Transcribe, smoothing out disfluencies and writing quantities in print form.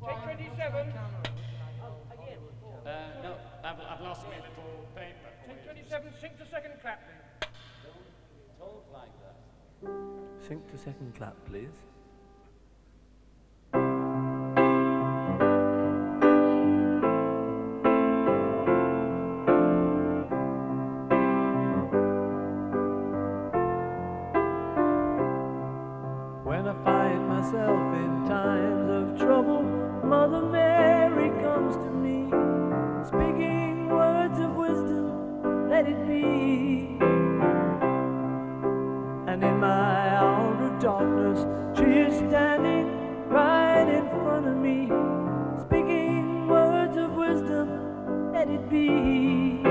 Take 27. No, I've lost my little paper. Take 27, sink to second clap. Talk like that. Sync to second clap, please. When I find myself in times of trouble, Mother Mary comes to me, speaking words of wisdom, let it be. And in my hour of darkness, she is standing right in front of me, speaking words of wisdom, let it be.